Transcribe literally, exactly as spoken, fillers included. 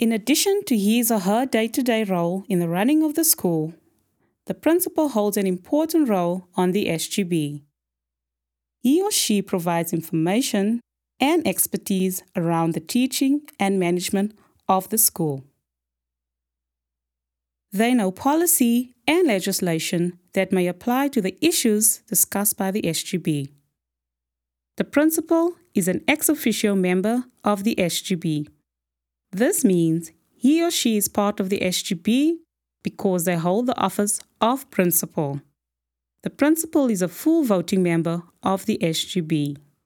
In addition to his or her day-to-day role in the running of the school, the principal holds an important role on the S G B. He or she provides information and expertise around the teaching and management of the school. They know policy and legislation that may apply to the issues discussed by the S G B. The principal is an ex officio member of the S G B. This means he or she is part of the S G B because they hold the office of principal. The principal is a full voting member of the S G B.